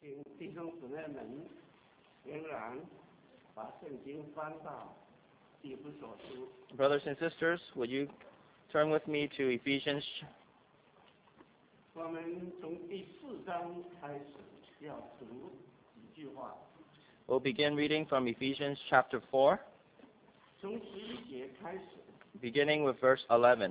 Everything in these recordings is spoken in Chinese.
请弟兄姊妹们仍然把圣经翻到以弗所书。 Brothers and sisters, would you turn with me to Ephesians? 我们从第4章开始要读几句话。 We'll begin reading from Ephesians chapter 4, 从11节开始。 beginning with verse 11.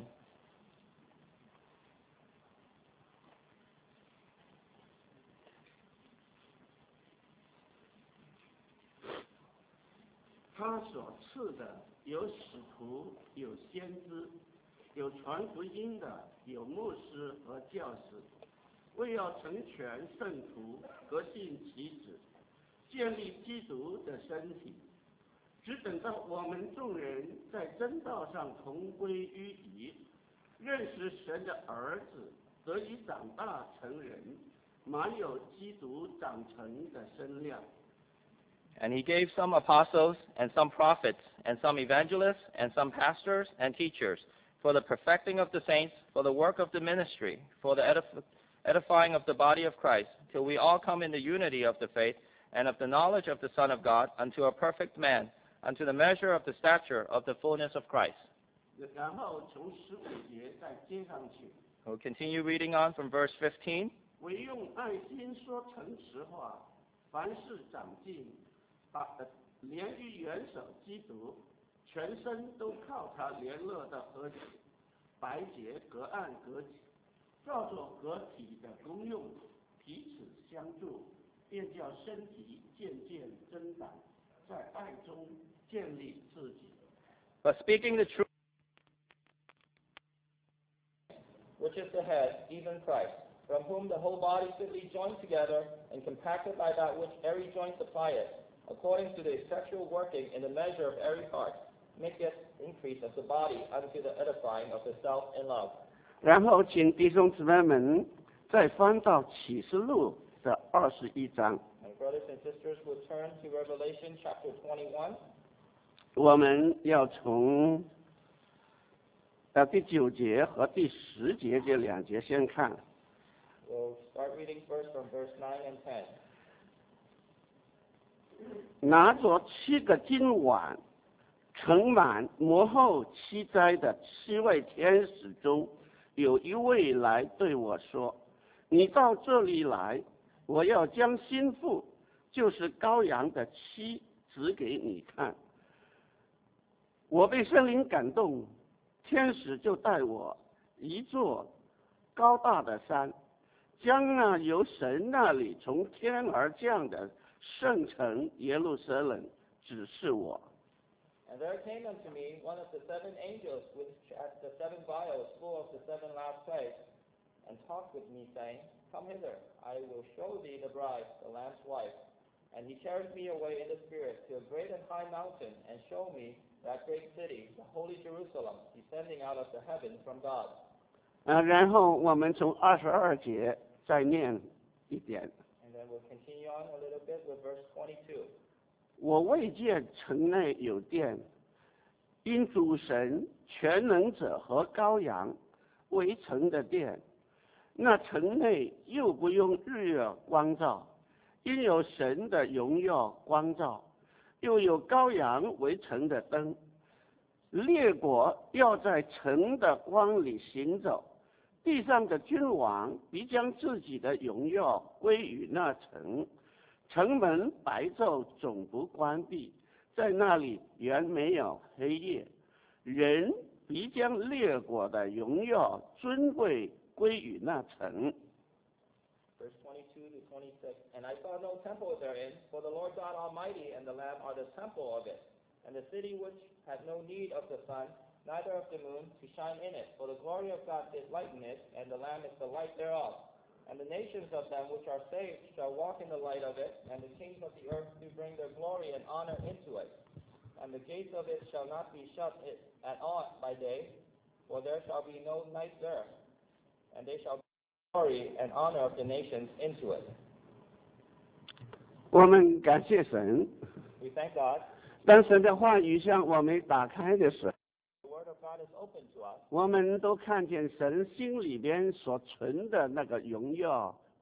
他所赐的有使徒，有先知，有传福音的，有牧师和教师，为要成全圣徒，各尽其职，建立基督的身体，只等到我们众人在真道上同归于一，认识神的儿子，得以长大成人，满有基督长成的身量。 And he gave some apostles, and some prophets, and some evangelists, and some pastors and teachers, for the perfecting of the saints, for the work of the ministry, for the edifying of the body of Christ, till we all come in the unity of the faith, and of the knowledge of the Son of God, unto a perfect man, unto the measure of the stature of the fullness of Christ. 然后从15节再接上去。 We'll continue reading on from verse 15. 唯用爱心说诚实话，凡事长进，连于元首基督，全身都靠他联络的合体，白洁隔岸隔体，照作合体的功用，彼此相助，便叫身体渐渐增长，在爱中建立自己。 But speaking the truth, which is the head, even Christ, from whom the whole body fitly joined together and compacted by that which every joint supplieth, according to the effectual working in the measure of every part, maketh increase of the body unto the edifying of itself in love. 然后请弟兄姊妹们再翻到启示录的21章。 And brothers and sisters will turn to Revelation chapter 21. 我们要从第9节和第10节这2节先看。 We'll start reading first from verse 9 and 10. 拿着7个金碗，盛满末后7灾的7位天使中，有一位来对我说：“你到这里来，我要将新妇，就是羔羊的妻，指给你看。”我被圣灵感动，天使就带我一座高大的山，将那由神那里从天而降的圣城耶路撒冷指示我。 And there came unto me one of the 7 angels which had the 7 vials full of the 7 last plagues, and talked with me, saying, Come hither, I will show thee the bride, the Lamb's wife. And he carried me away in the spirit to a great and high mountain, and showed me that great city, the holy Jerusalem, descending out of the heaven from God. 然后我们从22节再念一点。 And then we'll continue on a little bit with verse 22. 我未见城内有殿，因主神全能者和羔羊为城的殿。那城内又不用日月光照，因有神的荣耀光照，又有羔羊为城的灯。列国要在城的光里行走，地上的君王必将自己的荣耀归于那城。城门白昼总不关闭，在那里原没有黑夜。人必将列国的荣耀尊贵归于那城。 Verse 22 to 26. And I saw no temple therein, for the Lord God Almighty and the Lamb are the temple of it. And the city which had no need of the sun, neither of the moon, to shine in it. For the glory of God did lighten it, and the Lamb is the light thereof. And the nations of them which are saved shall walk in the light of it, and the kings of the earth do bring their glory and honor into it. And the gates of it shall not be shut at all by day, for there shall be no night there. And they shall bring glory and honor of the nations into it. 我们感谢神， We thank God. 当神的话语向我们打开的时候， The word of God is open to us. 我们都看见神心里边所存的那个荣耀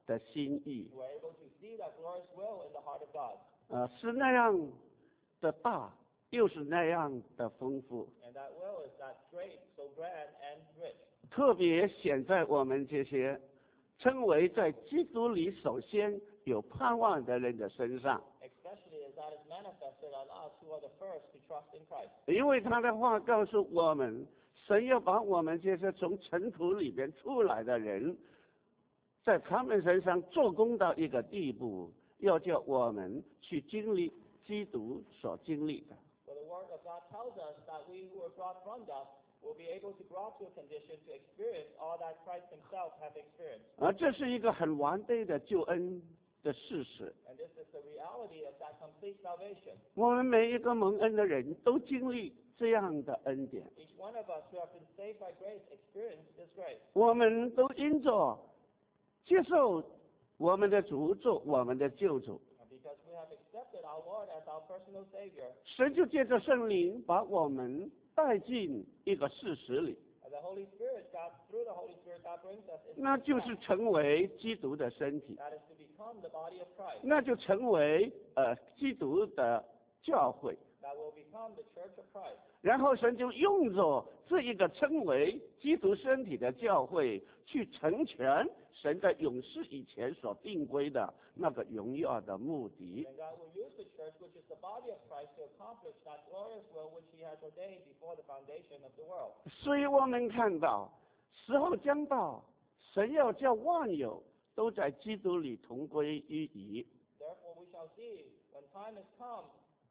的心意。 We're able to see that glorious will in the heart of God. 是那样的大，又是那样的丰富， And that will is that great, so grand and rich. 特别显在我们这些称为在基督里首先有盼望的人的身上。 Especially as that is manifested on us who are the first to trust in Christ. 因为他的话告诉我们，神要把我们这些从尘土里边出来的人，在他们身上做工到一个地步，要叫我们去经历基督所经历的。 For the word of God tells us that we who are brought from dust will be able to grow to a condition to experience all that Christ himself have experienced. 这是一个很完备的救恩的事实。 And this is the reality of that complete salvation. 我们每一个蒙恩的人都经历这样的恩典， Each one of us who have been saved by grace experience this grace. 我们都因着接受我们的主做我们的救主， And because we have accepted our Lord as our personal Savior, 神就借着圣灵把我们带进一个事实里， and the Holy Spirit, through the Holy Spirit, God brings us into 那就是成为基督的身体， that is to become the body of Christ, 那就成为基督的教会。 that will become the church of Christ. 然后神就用着这一个称为基督身体的教会，去成全神在永世以前所定规的那个荣耀的目的。 And God will use the church, which is the body of Christ, to accomplish that glorious will which He has ordained before the foundation of the world. 所以我们看到时候将到，神要叫万有都在基督里同归于一。 Therefore we shall see, when time is come,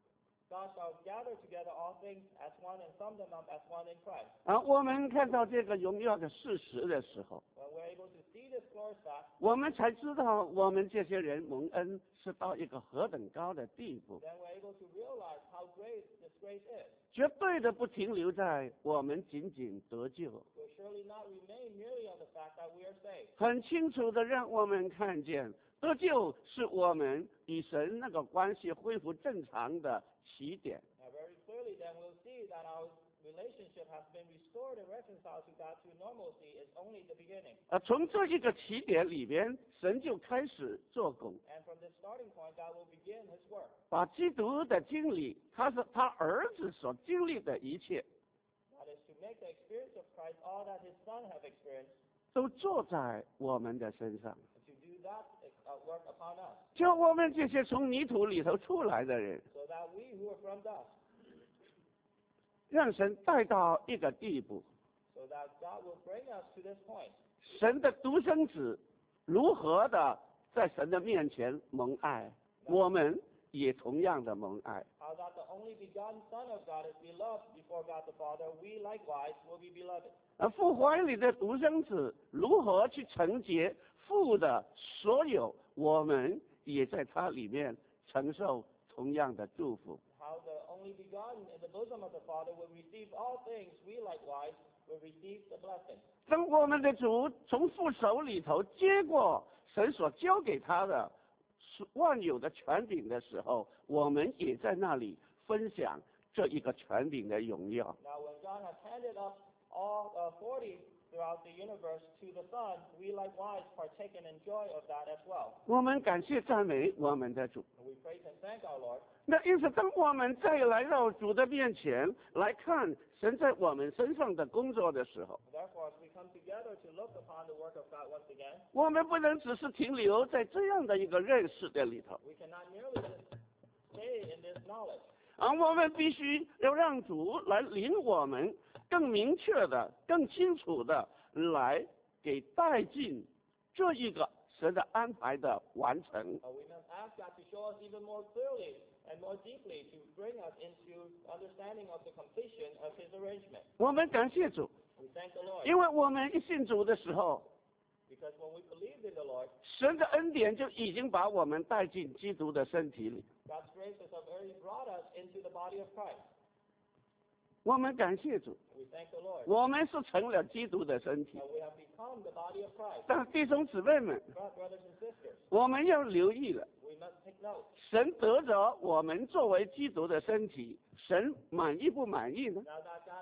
God shall gather together all things as one and sum them up as one in Christ. 我们看到这个荣耀的事实的时候， When we're able to see this glorious fact, 我们才知道我们这些人蒙恩是到一个何等高的地步， then we're able to realize how great this grace is. 绝对的不停留在我们仅仅得救， Will surely not remain merely on the fact that we are saved. 很清楚的让我们看见得救是我们与神那个关系恢复正常的起点。 Now very clearly then we'll see that our relationship has been restored and reconciled to God through normalcy is only the beginning. 从这一个起点里边，神就开始做工， And from this starting point, God will begin His work. 把基督的经历，他是他儿子所经历的一切， That is to make the experience of Christ all that His Son have experienced, 都做在我们的身上。 and to do that work upon us, 就我们这些从泥土里头出来的人， so that we who are from dust, 让神带到一个地步， so that God will bring us to this point. 神的独生子如何的在神的面前蒙爱，我们也同样的蒙爱。 How that the only begotten Son of God is beloved before God the Father, we likewise will be beloved. 父怀里的独生子如何去承接父的所有，我们也在他里面承受同样的祝福。 How the only begotten in the bosom of the Father will receive all things, we likewise will receive the blessing. 当我们的主从父手里头接过神所交给他的万有的权柄的时候，我们也在那里分享这一个权柄的荣耀。 Now when God has handed up all authority throughout the universe to the Son, we likewise partake and enjoy of that as well. 我们感谢赞美我们的主。 And we praise and thank our Lord. 那因此，当我们再来到主的面前来看神在我们身上的工作的时候， Therefore, as we come together to look upon the work of God once again, 我们不能只是停留在这样的一个认识的里头， we cannot merely just stay in this knowledge. 我们必须要让主来领我们更明确的、更清楚的来给带进这一个神的安排的完成。 We must ask God to show us even more clearly and more deeply to bring us into understanding of the completion of His arrangement. 我们感谢主， We thank the Lord 因为我们一信主的时候， because when we believed in the Lord, 神的恩典就已经把我们带进基督的身体里。 God's grace has already brought us into the body of Christ. 我们感谢主， We thank the Lord 我们是成了基督的身体。 that we have become the body of Christ. 但弟兄姊妹们， Brothers and sisters, 我们要留意了， we must take note. 神得着我们作为基督的身体，神满意不满意呢？ Now that God has gained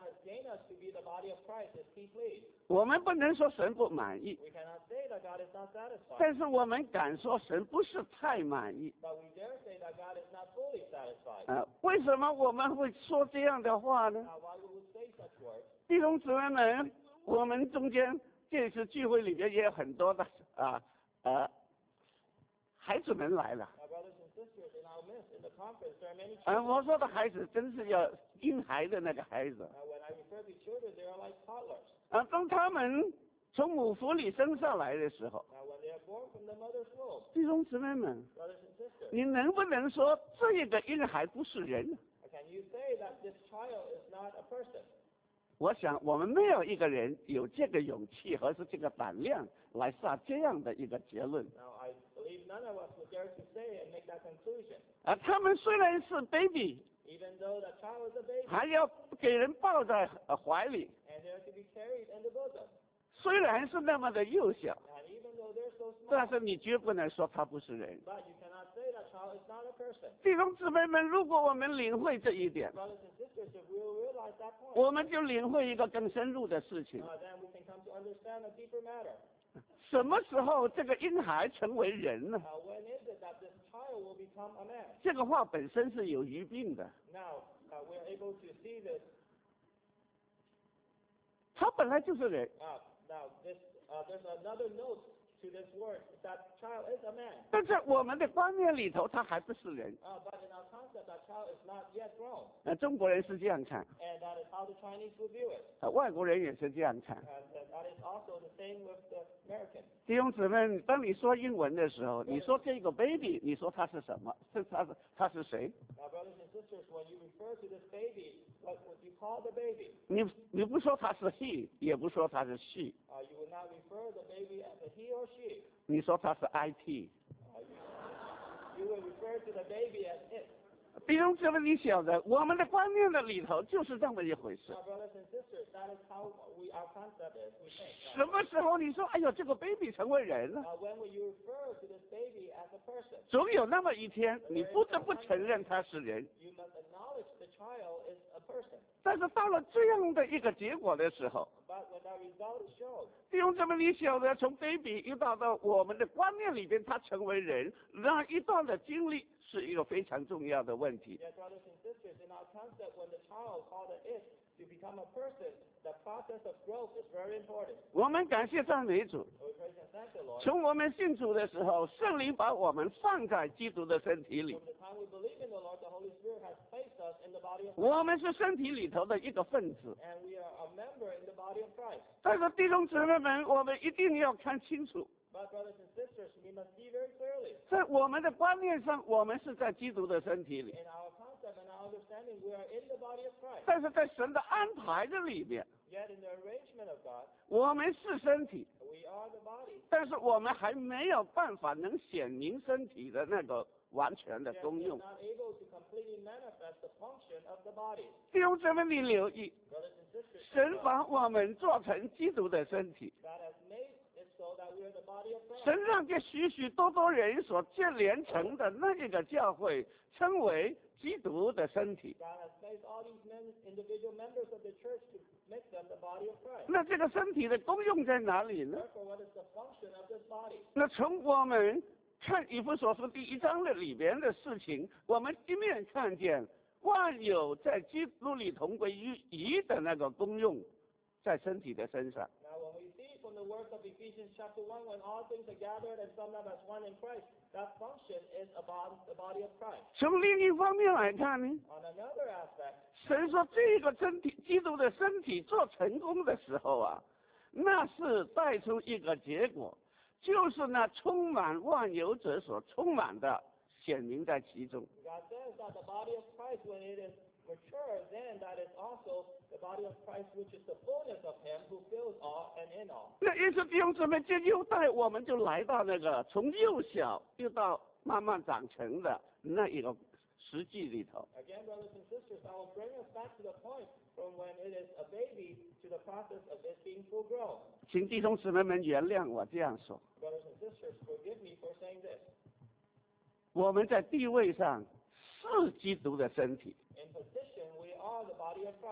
us to be the body of Christ as He pleased. 我们不能说神不满意， We cannot say that God is not satisfied, 但是我们敢说神不是太满意。 but we dare say that God is not fully satisfied. 为什么我们会说这样的话呢？ Now, why would we say such words? 弟兄姊妹们，我们中间这次聚会里面也有很多的孩子们来了。 My brothers and sisters, in our midst, in the conference, there are many children. 我说的孩子真是要婴孩的那个孩子。 Now, when I refer to children, they are like toddlers. 当他们从母腹里生上来的时候， Now, when they are born from the mother's womb, 弟兄姊妹们， brothers and sisters, 你能不能说这个婴孩不是人？ can you say that this child is not a person? 我想我们没有一个人有这个勇气和是这个胆量来下这样的一个结论。 Now, I believe none of us would dare to say and make that conclusion. 他们虽然是 baby， Even though the child is a baby, 还要给人抱在怀里， and they are to be carried in the bosom, 虽然是那么的幼小， and even though they're so 但 small, 是你绝不能说他不是人。 but you cannot say that child is not a person. 弟兄姊妹们，如果我们领会这一点， Brothers and sisters, if we will realize that point, 我们就领会一个更深入的事情。 then we can come to understand a deeper matter. 什么时候这个婴孩成为人呢？ When is it that this child will become a man? 这个话本身是有余病的。 Now, we're able to see this. 他本来就是人， Now, there's another note to this word, that child is a man. 但在我们的观念里头，他还不是人。 But in our concept, that child is not yet grown. 中国人是这样看， And that is how the Chinese would view it. 外国人也是这样看。 And that is also the same with the Americans. 弟兄姊妹，当你说英文的时候，你说这个 baby， 你说他是什么？他是谁？ Now, brothers and sisters, when you refer to this baby, what would you call the baby? 你不说他是 he， 也不说他是 she， You would not refer the baby as a he or she. 你说他是 IT。 You would refer to the baby as it. 弟兄姊妹，你晓得，我们的观念的里头就是这么一回事。 Now, brothers and sisters, that is how our concept is. We think. 什么时候你说，哎呦，这个 baby 成为人了？ When will you refer to this baby as a person? 总有那么一天，你不得不承认他是人。 You must acknowledge the child is a person. 但是到了这样的一个结果的时候， But when that result is shown, 弟兄姊妹，你晓得，从 baby 一到我们的观念里边，他成为人，那一段的经历是一个非常重要的问题。 yes, brothers and sisters, in our concept, when the child called an it to become a person, the process of growth is very important. 我们感谢赞美主， So we praise and thank the Lord. 从我们信主的时候，圣灵把我们放在基督的身体里， From the time we believe in the Lord, the Holy Spirit has placed us in the body of Christ, 我们是身体里头的一个分子。 and we are a member in the body of Christ. 但是弟兄姊妹们，我们一定要看清楚， But brothers and sisters, we must see very clearly. 在我们的观念上，我们是在基督的身体里， In our concept and our understanding, we are in the body of Christ. 但是在神的安排的里面， Yet in the arrangement of God, 我们是身体， we are the body. 但是我们还没有办法能显明身体的那个完全的 Yet 功 we are 用。 not able to completely manifest the function of the body. 弟兄姊妹，你留意， Brothers and sisters, 神把我们做成基督的身体， God has made it so that we are the body of Christ. 神让这许许多多人所建连成的那一个教会称为基督的身体。 God has placed all these individual members of the church to make them the body of Christ. 那这个身体的功用在哪里呢？ Therefore, what is the function of this body? 那从我们看以弗所书第1章的里边的事情，我们一面看见万有在基督里同归于一的那个功用，在身体的身上。 Now, when we see from the words of Ephesians chapter 1, when all things are gathered and summed up as one in Christ, that function is about the body of Christ. 从另一方面来看呢， On another aspect, 神说这个身体，基督的身体做成功的时候啊，那是带出一个结果，就是那充满万有者所充满的显明在其中。 God says that the body of Christ, when it is mature, then that is also the body of Christ, which is the fullness of Him who fills all and in all. 那因此弟兄姊妹，这又带我们就来到那个从幼小又到慢慢长成的那一个实际里头。 Again, brothers and sisters, I will bring us back to the point from when it is a baby to the process of it being full grown. 请弟兄姊妹们原谅我这样说， Brothers and sisters, forgive me for saying this. 我们在地位上是基督的身体， In position, we are the body of Christ.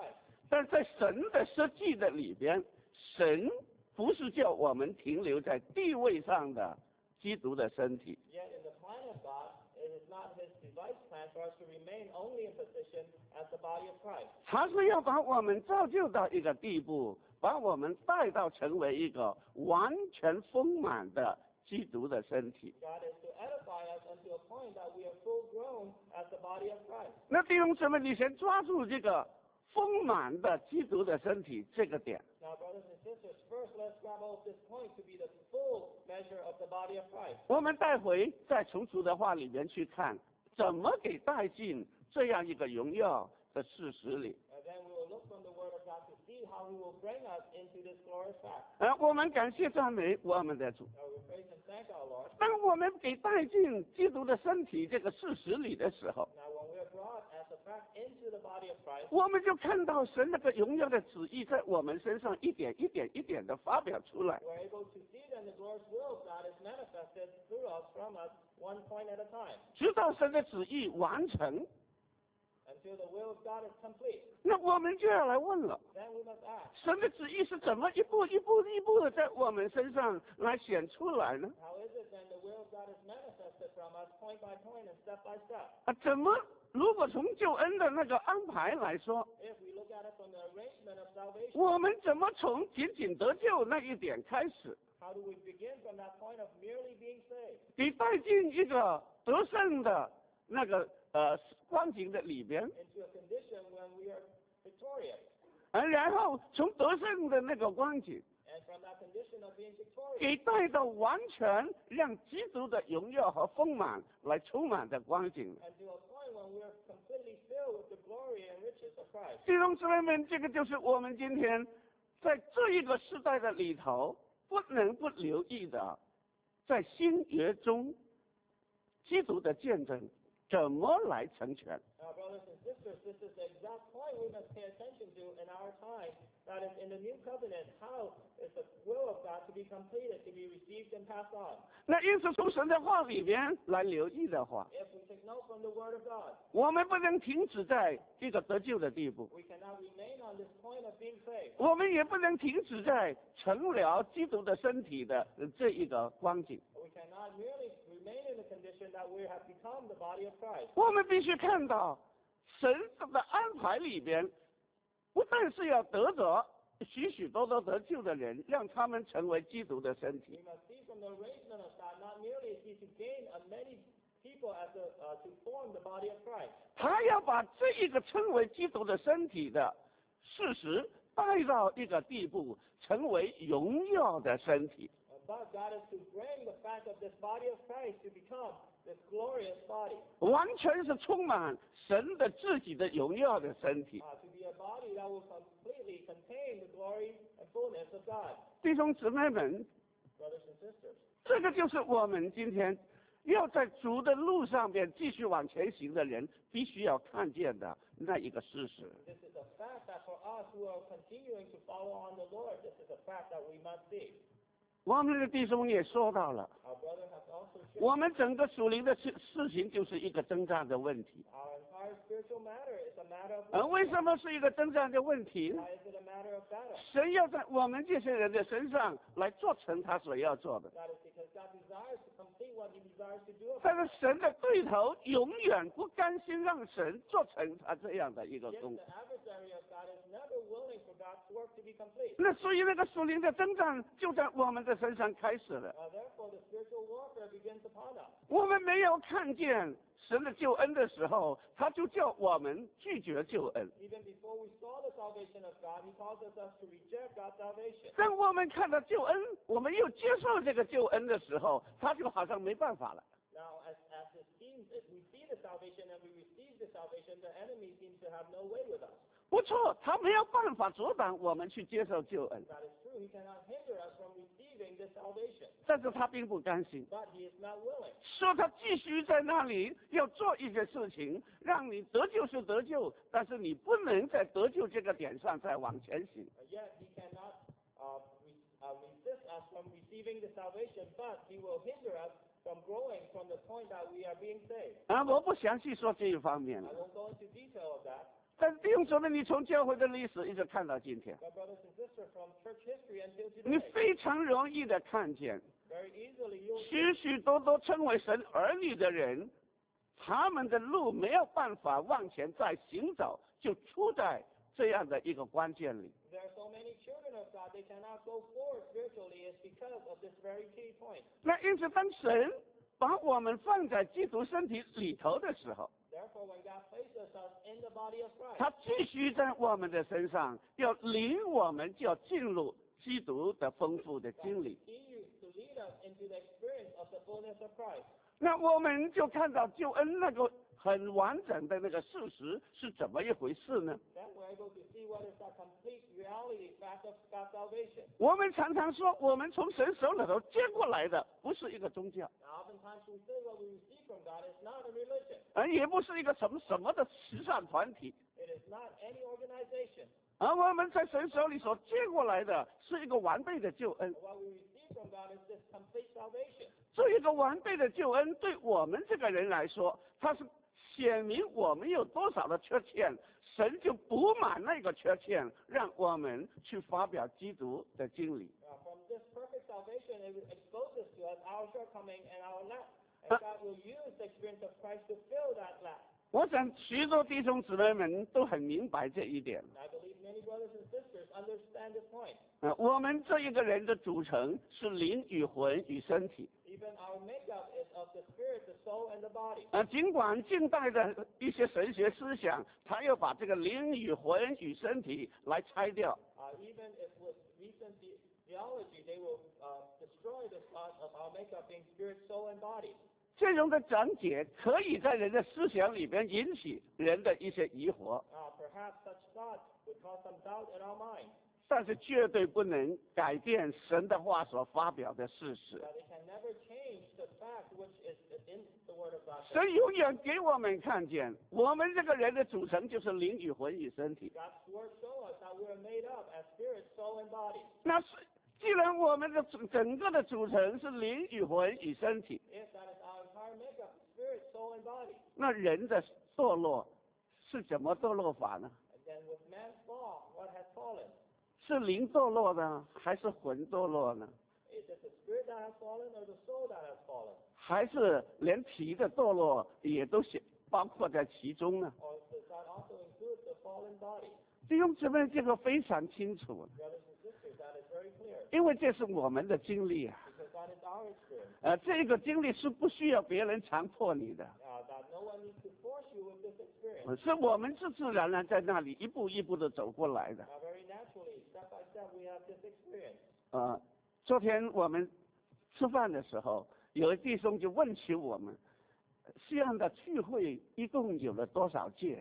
但在神的设计的里边，神不是叫我们停留在地位上的基督的身体。 Yet in the plan of God, it is not His device plan for us to remain only in position as the body of Christ. 他是要把我们造就到一个地步，把我们带到成为一个完全丰满的基督的身体。 God is to edify us unto a point that we are full grown as the body of Christ. 那弟兄姊妹，你先抓住这个丰满的基督的身体这个点。 Now, brothers and sisters, first let's grab hold of this point to be the full measure of the body of Christ. 我们待会再从主的话里面去看，怎么给带进这样一个荣耀的事实里。 And then we will look from the Word of God to see how He will bring us into this glorious fact. 我们感谢赞美我们的主。 Now we praise and thank our Lord. 当我们给带进基督的身体这个事实里的时候， Now, when we are brought as a fact into the body of Christ, 我们就看到神那个荣耀的旨意在我们身上一点一点一点的发表出来。 we're able to see that the glorious will of God is manifested through us, from us, one point at a time, 直到神的旨意完成， until the will of God is complete. 那我们就要来问了： Then we must ask, 神的旨意是怎么一步一步一步的在我们身上来显出来呢？ how is it then the will of God is manifested from us, point by point and step by step? 怎么？如果从救恩的那个安排来说， If we look at it from the arrangement of salvation, 我们怎么从仅仅得救那一点开始， how do we begin from that point of merely being saved 给带进一个得胜的那个光景的里边， into a condition when we are victorious? 然后从得胜的那个光景， And from that condition of being victorious, 给带到完全让基督的荣耀和丰满来充满的光景。 and to a point when we are completely filled with the glory and riches of Christ. 弟兄姊妹们，这个就是我们今天在这一个时代的里头不能不留意的，在新约中，基督的见证怎么来成全。 Now, brothers and sisters, this is the exact point we must pay attention to in our time. That is, in the new covenant, how is the will of God to be completed, to be received and passed on? 那因此从神的话里边来留意的话， If we take note from the Word of God, 我们不能停止在这个得救的地步， we cannot remain on this point of being saved. 我们也不能停止在成了基督的身体的这一个光景。 We cannot merely remain in the condition that we have become the body of Christ. 我们必须看到神的安排里边，不但是要得着许许多多得救的人，让他们成为基督的身体， We must see from the arrangement of God, not merely is He to gain many people as to form the body of Christ. 他要把这一个称为基督的身体的事实带到一个地步，成为荣耀的身体。 But God is to bring the fact of this body of Christ to become this glorious body, 完全是充满神的自己的荣耀的身体。 to be a body that will completely contain the glory and fullness of God. 弟兄姊妹们， Brothers and sisters, 这个就是我们今天要在主的路上边继续往前行的人必须要看见的那一个事实。 this is a fact that for us who are continuing to follow on the Lord, this is a fact that we must see. 我们的弟兄也说到了， Our brother has also shared 我们整个属灵的事情就是一个征战的问题。 our entire spiritual matter is a matter of 为什么是一个征战的问题呢？ why is it a matter of battle? 神要在我们这些人的身上来做成他所要做的， That is because God desires to complete what He desires to do. 但是神的对头永远不甘心让神做成他这样的一个 Yet 工 the adversary of God is never willing for God's work to be complete. 那所以那个属灵的征战就在我们的身上开始了。 Therefore, the spiritual warfare begins upon us. 我们没有看见神的救恩的时候，他就叫我们拒绝救恩。 Even before we saw the salvation of God, He causes us to reject God's salvation. 当我们看到救恩，我们又接受这个救恩的时候，他就好像没办法了。 Now, as it seems, if we see the salvation and we receive the salvation, the enemy seems to have no way with us. 不错，他没有办法阻挡我们去接受救恩， That is true. He cannot hinder us from receiving the salvation. 但是他并不甘心， But He is not willing. 说他继续在那里要做一些事情，让你得救是得救，但是你不能在得救这个点上再往前行。 Yet He cannot resist us from receiving the salvation, but He will hinder us from growing from the point that we are being saved. 我不详细说这一方面 I 了。 won't go into detail of that. 但是弟兄姊妹，你从教会的历史一直看到今天， But brothers and sisters, from church history until 你 today, 非常容易的看见 very easily you'll 许许多多称为神儿女的人，他们的路没有办法往前再行走，就处在这样的一个关键里。 there are so many children of God, they cannot go forward spiritually. It's because of this very key point. 那因此，当神把我们放在基督身体里头的时候， Therefore, when God places us in the body of Christ, 他继续在我们的身上，要领我们就要进入基督的丰富的经历。 He used to lead us into the experience of the fullness of Christ. 那我们就看到救恩那个很完整的那个事实是怎么一回事呢？ Then we're able to see what is the complete reality fact of God's salvation. 我们常常说，我们从神手里头接过来的不是一个宗教， Now, oftentimes we say what we receive from God is not a religion. 也不是一个什么的慈善团体， It is not any organization. 而我们在神手里所接过来的是一个完备的救恩。 But what we receive from God is this complete salvation. 这一个完备的救恩对我们这个人来说，它是显明我们有多少的缺陷，神就补满那个缺陷，让我们去发表基督的经理。 From this perfect salvation, it exposes to us our shortcoming and our lack. And God will use the experience of Christ to fill that lack. 我想许多弟兄姊妹们都很明白这一点。 And I believe many brothers and sisters understand this point. 我们这一个人的组成是灵与魂与身体。 Even our makeup is of the spirit, the soul, and the body. 尽管近代的一些神学思想，他又把这个灵与魂与身体来拆掉。 Even if with recent theology, they will destroy this thought of our makeup being spirit, soul, and body. 这种的讲解可以在人的思想里边引起人的一些疑惑， Perhaps such thoughts would cause some doubt in our mind. 但是绝对不能改变神的话所发表的事实。 But it can never change the fact which is in the Word of God. 神永远给我们看见，我们这个人的组成就是灵与魂与身体。 God's Word shows us that we are made up as spirit, soul, and body. 那是既然我们的整个的组成是灵与魂与身体， If that is our entire makeup, spirit, soul, and body, 那人的堕落是怎么堕落法呢？ and then with man's fall, what has fallen? 是灵堕落呢，还是魂堕落呢？ Is it the spirit that has fallen or the soul that has fallen? 还是连体的堕落也都包括在其中呢？ Or does that also include the fallen body? 弟兄姊妹，这个非常清楚， Brothers and sisters, that is very clear. 因为这是我们的经历啊。 Because that is our experience. 这个经历是不需要别人强迫你的， That no one needs to force you with this experience. 是我们自自然然在那里一步一步的走过来的。 Very naturally, step by step, we have this experience. 昨天我们吃饭的时候，有弟兄就问起我们，这样的聚会一共有了多少届？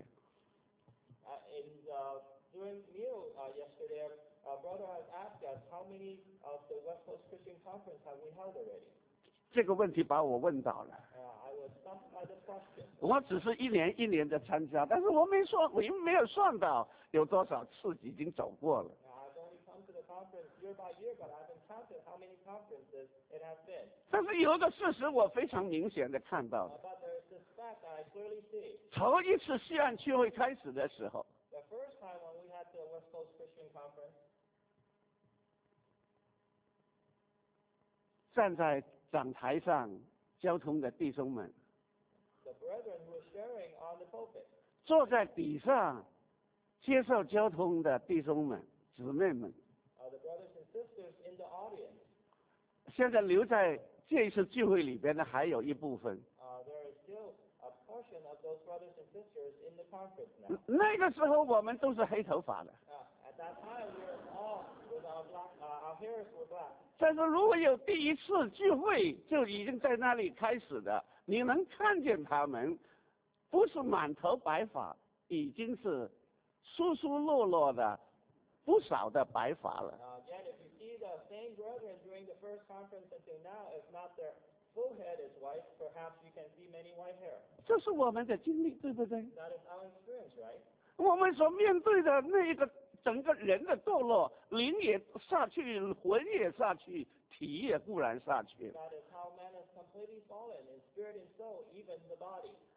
During meal yesterday, a brother has asked us how many of the West Coast Christian Conference have we held already. 这个问题把我问到了。 I was stumped by this question. 我只是一年一年的参加，但是我没有算到有多少次已经走过了。 I've only come to the conference year by year, but I haven't counted how many conferences it has been. 但是有一个事实我非常明显的看到， But there is this fact that I clearly see. 头一次西岸聚会开始的时候， The first time when we had the West Coast Christian Conference, 站在讲台上交通的弟兄们， the brethren who were sharing on the pulpit, 坐在底上接受交通的弟兄们、姊妹们， the brothers and sisters in the audience, 现在留在这一次聚会里边的还有一部分。 there is still a portion of those brothers and sisters in the conference now. 那个时候我们都是黑头发的， At that time, we were all with our hairs were black. 但是如果有第一次聚会就已经在那里开始的，你能看见他们不是满头白发，已经是疏疏落落的不少的白发了。 Again, if you see the same brethren during the first conference until now, if not their full head is white, perhaps you can see many white hair. 这是我们的经历，对不对？ That is our experience, right? 我们所面对的那一个整个人的堕落，灵也下去，魂也下去，体也固然下去。 That is how man has completely fallen in spirit and soul, even the body.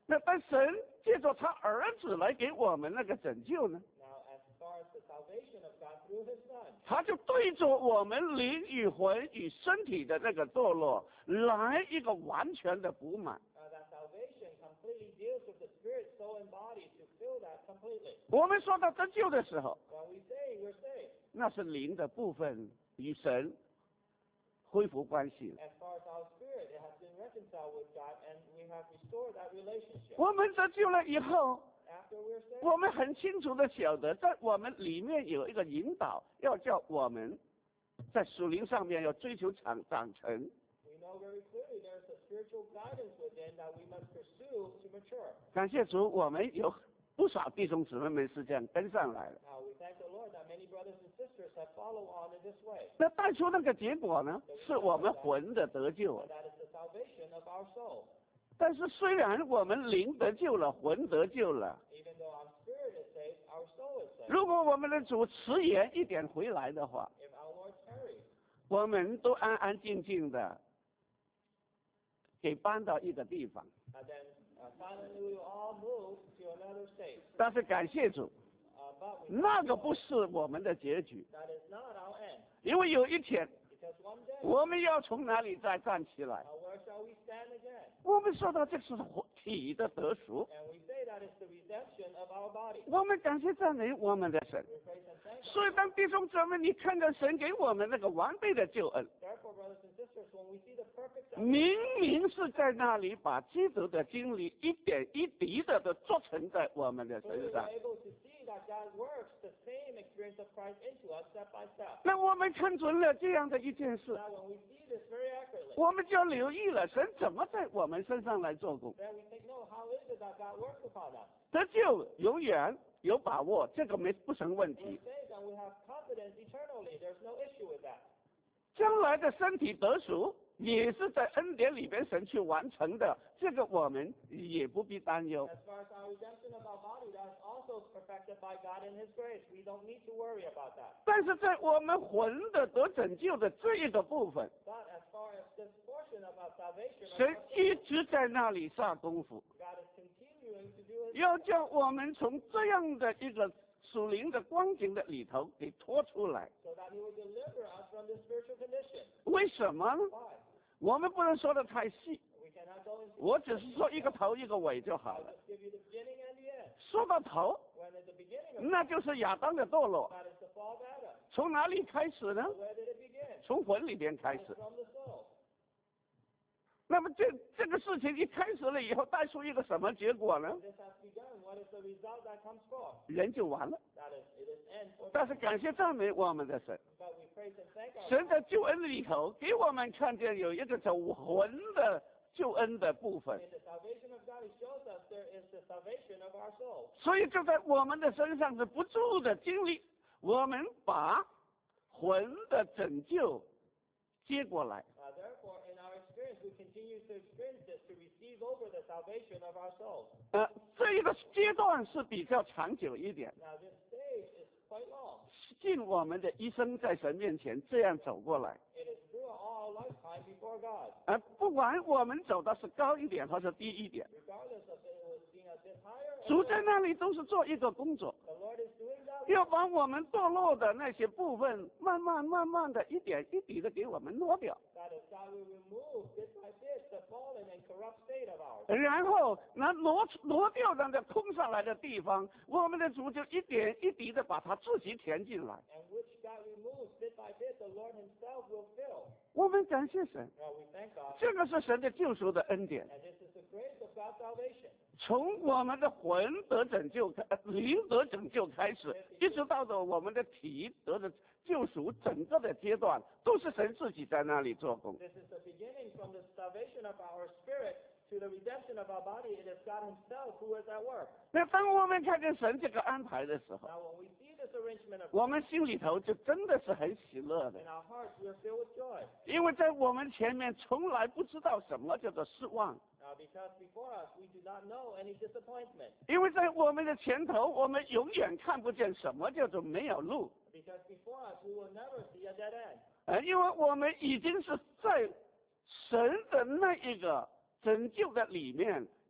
那当神借着他儿子来给我们那个拯救呢， Now, as far as the salvation of God through His Son, 他就对着我们灵与魂与身体的那个堕落来一个完全的补满。 that salvation completely deals with the spirit, soul, and body to fill that completely. 我们说到得救的时候， When we say we're saved, 那是灵的部分与神恢复关系了。 as far as our spirit, it has been reconciled with God, and we have restored that relationship. 我们得救了以后， After we're saved, 我们很清楚的晓得，在我们里面有一个引导，要叫我们在属灵上面要追求长成。 we know very clearly there's a spiritual guidance within that we must pursue to mature. 感谢主，我们有不少弟兄姊妹们是这样跟上来了。 Now, we thank the Lord that many brothers and sisters have followed on in this way. 那带出那个结果呢，是我们魂的得救 And。that is the salvation of our soul. 但是虽然我们灵得救了，魂得救了， Even though our spirit is saved, our soul is saved. 如果我们的主迟延一点回来的话， If our Lord tarries, 我们都安安静静的给搬到一个地方。 and then finally we will all move to another state. 但是感谢主， But we 那个不是我们的结局， that is not our end. 因为有一天 Because one day, 我们要从哪里再站起来？ where shall we stand again? 我们说到这是体的得赎， And we say that is the redemption of our body. 我们感谢赞美我们的神。 We praise and thank God. 所以当弟兄姊妹，你看到神给我们那个完备的救恩， Therefore, brothers and sisters, when we see the perfect 明明是在那里把基督的经历一点一滴的都做成在我们的 so we 身 are 上。 able to see that God works the same experience of Christ into us step by step. 那我们看准了这样的一件事， Now, when we see this very accurately, 我们就留意了神怎么在我们身上来做工。 then we take note, how is it that God works upon us? 得救永远有把握，这个不成问 We're 题。 saved and we have confidence eternally. There's no issue with that. 将来的身体得赎，也是在恩典里边神去完成的，这个我们也不必担忧。 As far as our redemption of our body, that is also perfected by God in His grace. We don't need to worry about that. 但是在我们魂的得拯救的这一个部分， But as far as this portion of our salvation, of 神 our 一 soul, 直在那里下功夫， God is continuing to do His 要叫我们从这样的一个属灵的光景的里头给拖出来。 so that He will deliver us from this spiritual condition. 为什么呢？ Why? 我们不能说的太细， We cannot go into 我只是说一个头一个尾就好 I'll 了。 just give you the beginning and the end. 说到头， When at the beginning of 那就是亚当的堕落， that is the fall of Adam. 从哪里开始呢？ Where did it begin? 从魂里边开 It's 始。 from the soul. 那么这个事情一开始了以后，带出一个什么结果呢？ This has begun. What is the result that comes forth? 人就完了。 That is, it is end for 但是感谢赞美我们的神， But we praise and thank our 神在救恩里头给我们看见有一个叫魂的救恩的部分， In the salvation of God, He shows us there is the salvation of our soul. 所以就在我们的身上是不住的经历，我们把魂的拯救接过来。 Therefore, in our experience, we continue to experience this to receive over the salvation of our soul. 这一个阶段是比较长久一点， Now, this stage is quite long. 尽我们的一生在神面前这样走过来。 It is throughout all our lifetime before God. 不管我们走的是高一点或者低一点， Regardless of it was being a bit higher, 主在那里都是做一个工作， the Lord is doing that. 要把我们堕落的那些部分，慢慢的一点一滴的给我们挪掉， That is, God will remove bit by bit the fallen and corrupt state of ours. 然后那挪掉的那空上来的地方，我们的主就一点一滴的把它自己填进来。 And which God removes bit by bit, the Lord Himself will fill. 我们感谢神， Now, we thank God. 这个是神的救赎的恩典。 And this is the grace of God's salvation. 从我们的魂得拯救灵得拯救开始，一直到的我们的体得的救赎，整个的阶段都是神自己在那里做工。 This is the beginning from the salvation of our spirit to the redemption of our body. It is God Himself who is at work. 那当我们看见神这个安排的时候， Now, when we see this arrangement of 我们心里头就真的是很喜乐的， in our hearts, we are filled with joy. 因为在我们前面从来不知道什么叫做失望， Now, because before us, we do not know any disappointment. 因为在我们的前头，我们永远看不见什么叫做没有路， Because before us, we will never see a dead end. 因为我们已经是在神的那一个拯救的里面，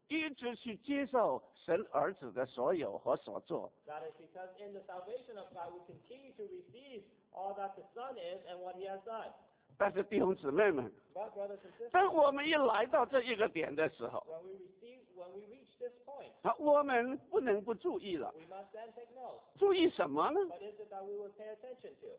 一直去接受神儿子的所有和所做。 That is because in the salvation of God, we continue to receive all that the Son is and what He has done. 但是弟兄姊妹们， But brothers and sisters, 当我们一来到这一个点的时候， when we reach this point, 我们不能不注意了。 we must then take note. 注意什么呢？ What is it that we will pay attention to?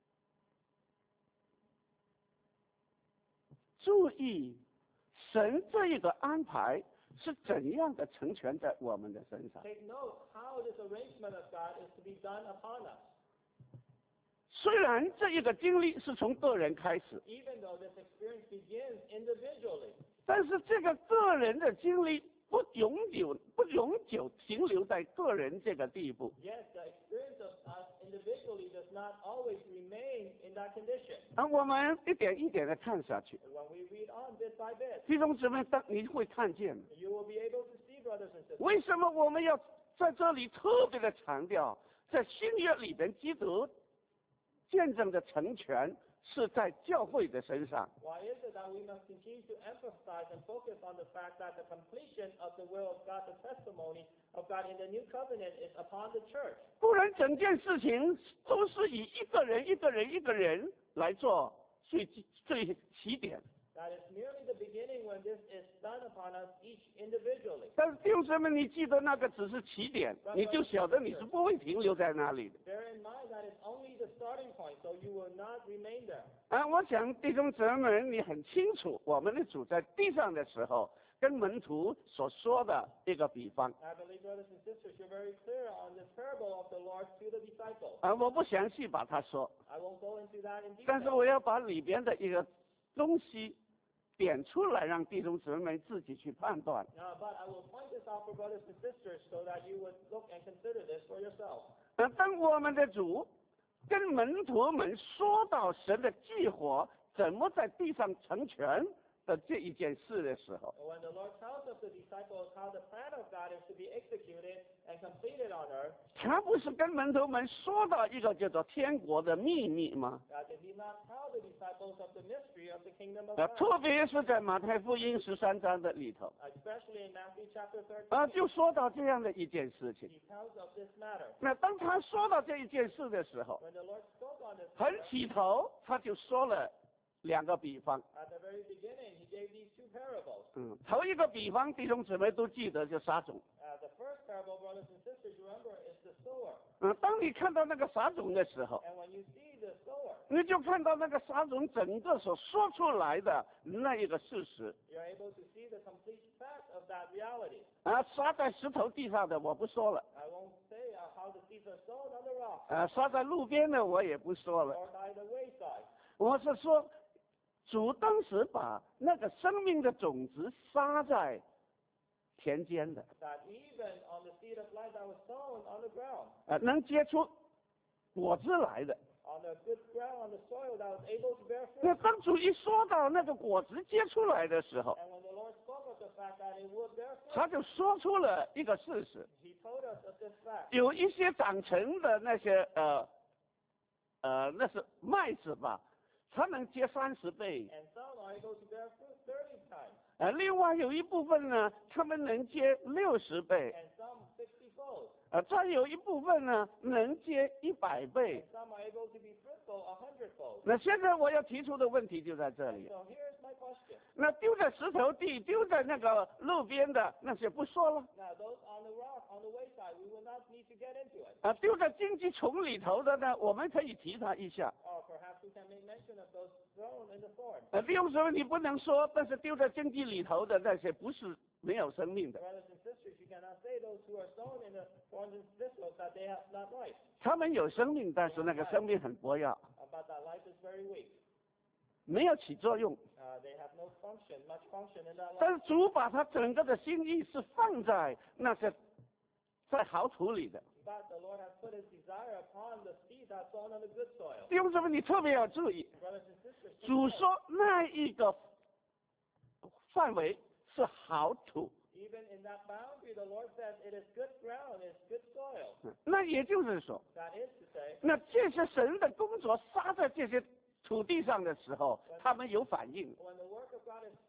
注意神这一个安排是怎样的成全在我们的身上。 Take note how this arrangement of God is to be done upon us. 虽然这一个经历是从个人开始， Even though this experience begins individually, 但是这个个人的经历不永久停留在个人这个地步。 yet the experience of us individually does not always remain in that condition. 我们一点一点的看下去， And when we read on bit by bit, 弟兄姊妹，你会看见 you will be able to see, brothers and sisters, 为什么我们要在这里特别的强调，在新约里边基督见证的成全是在教会的身上。 why is it that we must continue to emphasize and focus on the fact that the completion of the will of God, the testimony of God in the new covenant is upon the church? 不然整件事情都是以一个人来做最起点。 That is merely the beginning when this is done upon us each individually. 但是弟兄姊妹，你记得那个只是起点，你就晓得你是不会停留在那里的。 Bear in mind that it's only the starting point, so you will not remain there. 我想弟兄姊妹，你很清楚，我们的主在地上的时候，跟门徒所说的一个比方。 I believe, brothers and sisters, you're very clear on this parable of the Lord to the disciples. 我不详细把它说， I won't go into that in 但是 detail. 我要把里边的一个东西点出来，让弟兄姊妹自己去判断。 But I will point this out for brothers and sisters so that you would look and consider this for yourself. 当我们的主跟门徒们说到神的计划怎么在地上成全的这一件事的时候， When the Lord tells us the disciples how the plan of God is to be executed and completed on earth, 他不是跟门徒们说到一个叫做天国的秘密吗？ did He not tell the disciples of the mystery of the kingdom of 特 God? 别是在马太福音13章的里头， Especially in Matthew chapter 13, 就说到这样的一件事情。 He tells of this matter. 那当他说到这一件事的时候， When the Lord spoke on this 很 matter, 起头他就说了两个比方。 at the very beginning, He gave these two parables. 头一个比方，弟兄姊妹都记得，就撒种。 The first parable, brothers and sisters, remember, is the sower. 当你看到那个撒种的时候， And when you see the sower, 你就看到那个撒种整个所说出来的那一个事实。 you're able to see the complete fact of that reality. 撒在石头地上的我不说了， I won't say how the seeds are sown on the rock 撒在路边的我也不说了。 or by the wayside. 我是说，主当时把那个生命的种子撒在田间的， That even on the seed of life that was sown on the ground, 能结出果子来的。 on the good ground, on the soil that was able to bear 那 fruit. 当主一说到那个果子结出来的时候， And when the Lord spoke of the fact that it would bear 他 fruit, 就说出了一个事实： He told us of this fact. 有一些长成的那些那是麦子吧，它能结30倍； And some are able to bear fruit 30 times, 另外有一部分呢，它们能结60倍； and some 60-fold, 再有一部分呢，能结100倍 and。some are able to be fruitful 100-fold. 那现在我要提出的问题就在这里。 So here's my question. 那丢在石头地、丢在那个路边的那些不说了， Now, those on the rock, on the wayside, we will not need to get into it. 丢在荆棘丛里头的呢，我们可以提它一下。 Or perhaps we can make mention of those thrown in the thorn. 弟兄姊妹，你不能说，但是丢在荆棘里头的那些不是没有生命的， Brothers and sisters, you cannot say those who are sown in the thorns and thistles that they have not life, 他们有生命，但是那个生命很薄弱， but that life is very weak. 没有起作用。 They have no function, much function in that 但 life. 是主把他整个的心意是放在那些在好土里的。 But the Lord has put His desire upon the seed that's sown on the good soil. 弟兄姊妹，你特别要注意， Brothers and sisters, 主说那一个范围是好土， even in that boundary, the Lord says it is good ground, it's good soil. 那也就是说， That is to say, 那这些神的工作撒在这些土地上的时候，他们有反应。 when the work of God is sown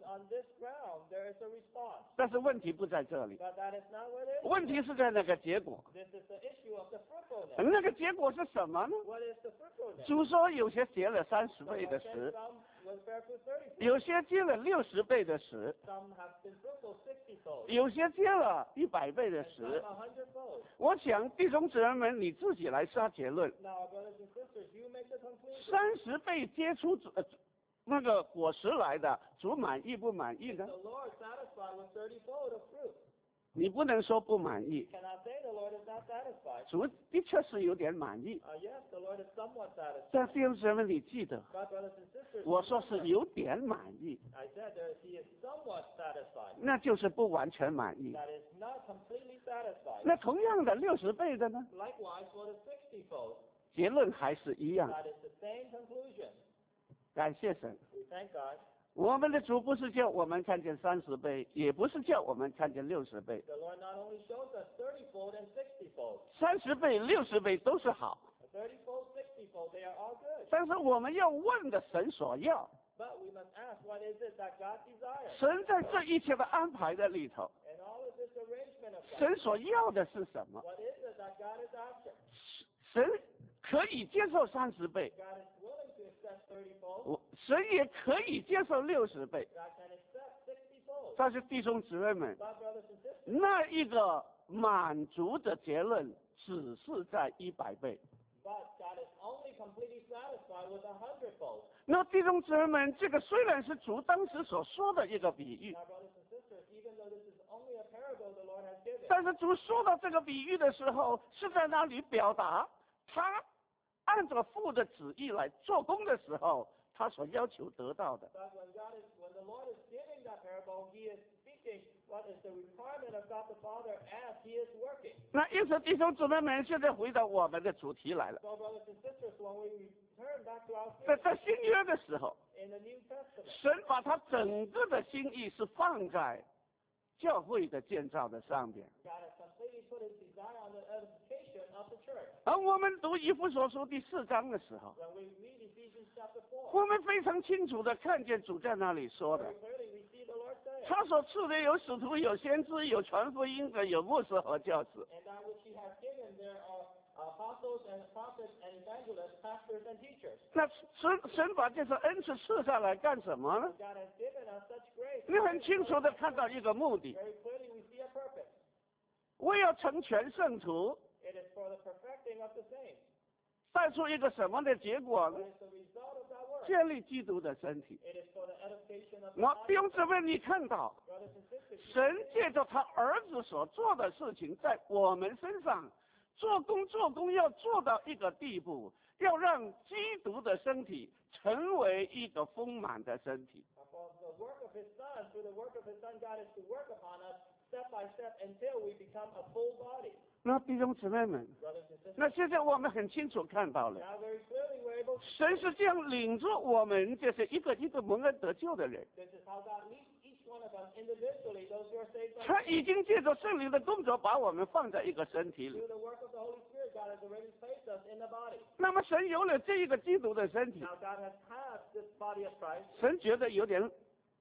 on this ground, there is a response. 但是问题不在这里， But that is not what it is. 问题是在那个结果。 This is the issue of the fruitfulness. 那个结果是什么呢？ What is the fruitfulness? 主说有些结了30 The 倍的 Lord said 实， some will bear fruit 30-fold. 有些结了60倍的实， Some have been fruitful 60-fold. 有些结了100倍的 And 实 some。100-fold. 我想弟兄姊妹们，你自己来下结论。 Now, brothers and sisters, you make the conclusion. 30倍结出那个果实来的，主满意不满意 Is 呢？ the Lord satisfied with 30-fold of fruit? 你不能说不满意， You cannot say the Lord is not satisfied. 主的确是有点满意。 Yes, the Lord is somewhat satisfied. 但弟兄姊妹，你记得， But brothers and sisters, 我说是有点满意， I said that he is somewhat satisfied. 那就是不完全满意。 That is not completely satisfied. 那同样的60倍的呢？ Likewise for the 60-fold, 结论还是一样。 that is the same conclusion. 感谢神， We thank God. 我们的主不是叫我们看见30倍，也不是叫我们看见60倍。 The Lord not only shows us 30-fold and 60-fold. 30倍、60倍都是好， 30-fold, 60-fold, they are all good. 但是我们要问的神所要， But we must ask, what is it that God desires? 神在这一切的安排的里头， And all of this arrangement of God, 神所要的是什么？ what is it that God is after? 神可以接受30倍， God is willing to accept 30-fold. 神也可以接受60倍。 God can accept 60-fold. 但是弟兄姊妹们， But brothers and sisters, 那一个满足的结论只是在100倍。 but God is only completely satisfied with 100-fold. 那弟兄姊妹们，这个虽然是主当时所说的一个比喻， Now, brothers and sisters, even though this is only a parable the Lord has given, 但是主说到这个比喻的时候，是在那里表达他按照父的旨意来做工的时候，他所要求得到的。 but when the Lord is giving that parable, He is speaking what is the requirement of God the Father as He is working. 那因此，弟兄姊妹们，现在回到我们的主题来了。 So, brothers and sisters, when we return back to our 在 faith 新约的时候， in the New Testament, 神把他整个的心意是放在教会的建造的上边。 God has completely put His desire on the edification of the church. 而我们读以弗所书第4章的时候， When we read Ephesians chapter 4, 我们非常清楚的看见主在那里说的 very，clearly we see the Lord say, 他所赐的有使徒、有先知、有传福音的、有牧师和教师。 and that which He has given, there are apostles and prophets and evangelists, pastors and teachers. 那神把这个恩赐赐下来干什么呢？ God has given us such grace. 你很清楚的看到一个目的， Very clearly we see a purpose. 为要成全圣徒， It is for the perfecting of the saints. 带出一个什么的结果呢 What？is the result of that work? 建立基督的身体。 It is for the edification of the 那 body. 弟兄姊妹，你看到 Brothers and sisters, 神借着他儿子所做的事情，在我们身上做工要做到一个地步，要让基督的身体成为一个丰满的身体。 for the work of His Son, through the work of His Son, God is to work upon us step by step until we become a full body. 那弟兄姊妹们， Brothers and sisters, 那现在我们很清楚看到了， now very clearly we're able to 神是这样领着我们这些一个一个蒙恩得救的人， This is how God leads each one of us individually, those who are saved by 他已经借着圣灵的工作把我们放在一个身体里。 through the work of the Holy Spirit, God has already placed us in the body. 那么神有了这一个基督的身体， Now God has had this body of Christ. 神觉得有点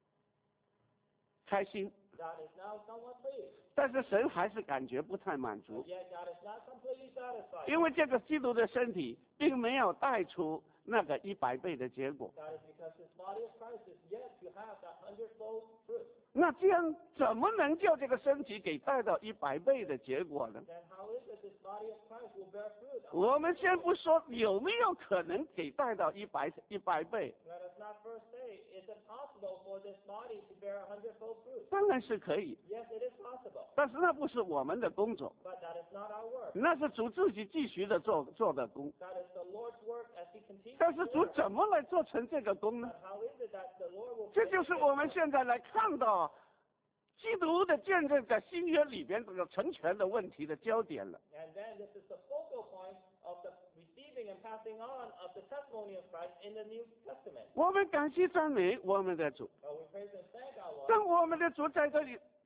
开心， God is now somewhat pleased. 但是神还是感觉不太满足 But，yet God is not completely satisfied. 因为这个基督的身体并没有带出那个100倍的结果。 That is because this body of Christ is yet to have that 100-fold fruit. 那这样怎么能叫这个身体给带到100倍的结果呢？ Then how is it this body of Christ will bear fruit? 我们先不说有没有可能给带到100倍， Let us not first say, is it possible for this body to bear 100-fold fruit? 当然是可以， Yes, it is possible. 但是那不是我们的工作， But that is not our work. 那是主自己继续的做的工。 That is the Lord's work as He continues. 但是主怎么来做成这个工呢？ But how is it that the Lord will 这就是我们现在来看到基督的见证在新约里边这个成全的问题的焦点了。 And then this is the focal point of the receiving and passing on of the testimony of Christ in the New Testament. 我们感谢赞美我们的主， We praise and thank our Lord. 当我们的主在这里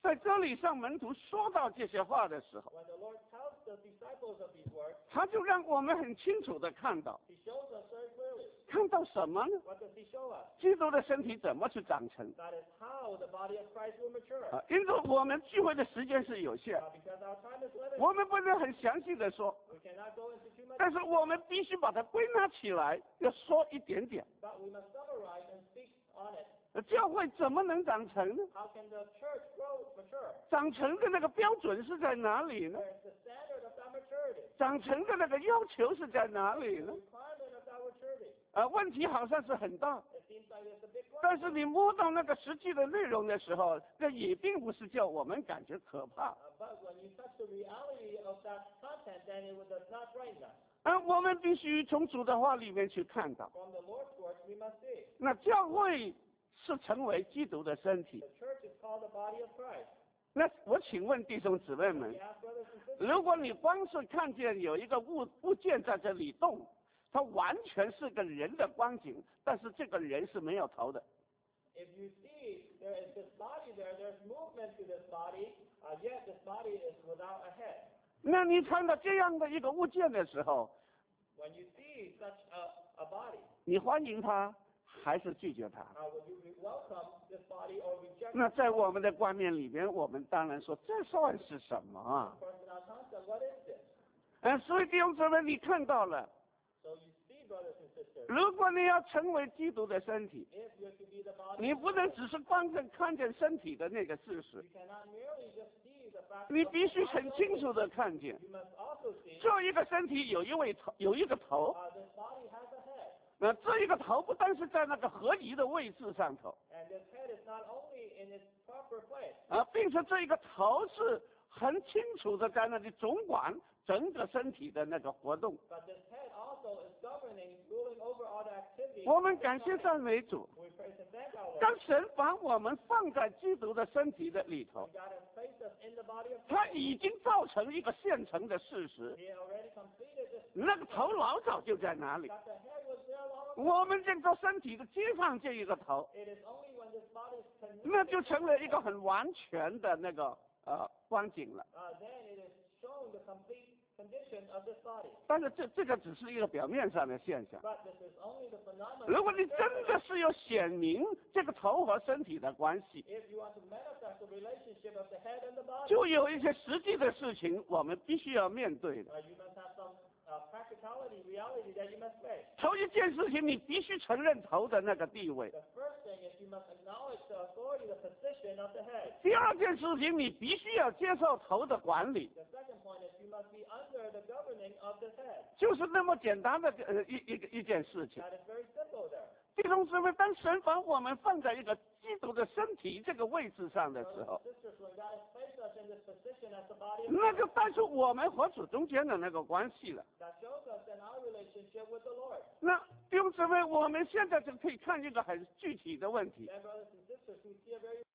在这里向门徒说到这些话的时候， when the Lord tells the disciples of these words, 他就让我们很清楚的看到， he shows us very clearly. 看到什么呢？ What does he show us? 基督的身体怎么去长成 That is how the body of Christ will mature. 啊？因此我们聚会的时间是有限， Because our time is limited, 我们不能很详细的说， we cannot go into too much, 但是我们必须把它归纳起来，要说一点点。 but we must summarize and speak on it. 教会怎么能长成呢？ How can the church grow mature? 长成的那个标准是在哪里呢？ Where is the standard of that maturity? 长成的那个要求是在哪里 The 呢？ requirement of that maturity. 问题好像是很大， It seems like it's a big 但 one. 是你摸到那个实际的内容的时候，这也并不是叫我们感觉可怕。 But when you touch the reality of that content, then it does not frighten us. 我们必须从主的话里面去看到， From the Lord's words, we must see. 那教会是成为基督的身体 The。church is called the body of Christ. 那我请问弟兄姊妹们 We，ask brothers and sisters, 如果你光是看见有一个物件在这里动，它完全是个人的光景，但是这个人是没有头的。 if you see there is this body there, there's movement to this body, yet this body is without a head. 那你看到这样的一个物件的时候， When you see such a body, 你欢迎它还是拒绝它？ will you welcome this body or reject 那 it? 在我们的观念里边，我们当然说这算是什么啊？ Of course, in our concept, what is this? 所以弟兄姊妹，你看到了， So you see, brothers and sisters, 如果你要成为基督的身体， if you're to be the body, 你不能只是光看见身体的那个事实， you cannot merely just see the fact 你 of 必 the 须 body 很清楚 only. 的看见， You must also see 这一个身体有一个头， this body has a head, 那这一个头不但是在那个合宜的位置上头， and this head is not only in its proper place, 并且这一个头是很清楚的在那里总管整个身体的那个活动。 but this head also is governing, ruling over all the activities. 我们感谢赞美主， We praise and thank our Lord. 当神把我们放在基督的身体的里头， God has placed us in the body of 他 Christ. 已经造成一个现成的事实， He already completed this. 那个头老早就在哪里。 That the head was there long ago. 我们这个身体的接上这一个头， It is only when this body is 那就 connected, 成了一个很完全的那个光景了。 then it is shown the complete condition of this body. 但是这个只是一个表面上的现象。 But this is only the phenomenon. 如果你真的是要显明这个头和身体的关系， If you want to manifest the relationship of the head and the body, 就有一些实际的事情我们必须要面对的。 you must have some practicality, reality that you must face. 头一件事情，你必须承认头的那个地位； The first thing is you must acknowledge the authority, the position of the head. 第二件事情，你必须要接受头的管理， The second point is you must be under the governing of this head. 就是那么简单的一件事情。 That is very simple there. 弟兄姊妹，当神把我们放在一个基督的身体这个位置上的时 Brothers 候， and sisters, when God has placed us in this position as the body of 那 Christ, 就带出我们和主中间的那个关系了。 that shows us in our relationship with the Lord. 那弟兄姊妹，我们现在就可以看一个很具体的问题。 Then, brothers and sisters, we see a very